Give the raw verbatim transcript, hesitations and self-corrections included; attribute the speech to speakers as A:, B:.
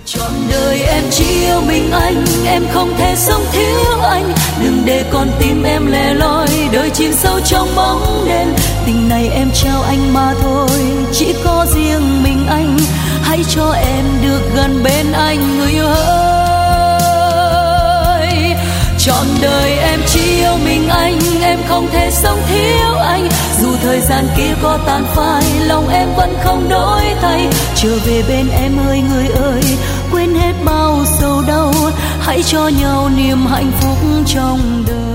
A: Trọn đời em chỉ yêu mình anh, em không thể sống thiếu anh. Đừng để con tim em lẻ loi, đời chìm sâu trong bóng đêm. Tình này em trao anh mà thôi, chỉ có riêng mình anh. Hãy cho em được gần bên anh người ơi. Trọn đời em chỉ yêu mình anh, em không thể sống thiếu anh. Dù thời gian kia có tàn phai, lòng em vẫn không đổi thay. Trở về bên em ơi người ơi, quên hết bao sầu đau. Hãy cho nhau niềm hạnh phúc trong đời.